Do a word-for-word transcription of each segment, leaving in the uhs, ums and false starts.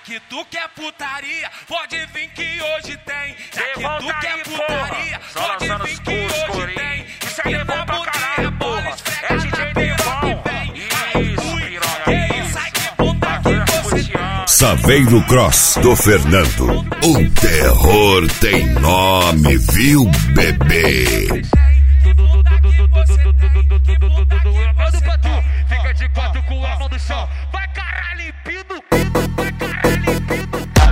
que tu quer putaria, pode vir que hoje tem. Já que tu quer putaria, pode vir que hoje tem. Isso aí é bom pra caralho, porra. É D J Devão. Isso, piranha. Sai que bunda que você tem. Saveiro Cross do Fernando. O terror tem nome, viu, bebê? Tudo daqui você tem. Que bunda que você tem. Fica de quatro com a mão no chão. Vai caralho, limpinho. Vai caralho, limpinho.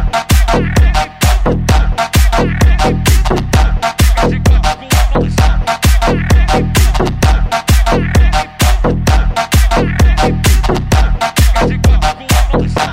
Fica de quatro com a mão no chão. Fica de quatro com a mão no chão.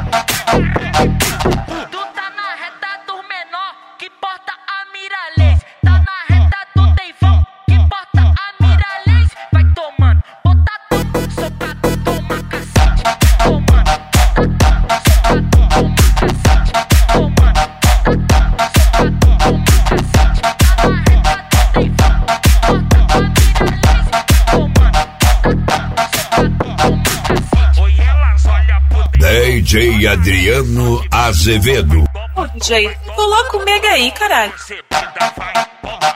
Tu tá na reta do menor, que porta a Miralês. Tá na reta do Deivão, que porta a Miralês. Vai tomando, bota tudo, socado, toma cacete. Tomando, socado, toma cacete. Tomando, socado, toma cacete. Tá na reta do Deivão, que porta a Miralês. Tomando, socado, toma cacete. Oi, elas olham pro D J Adriano Azevedo. Ô, D J, coloca o mega aí, caralho. Você vai,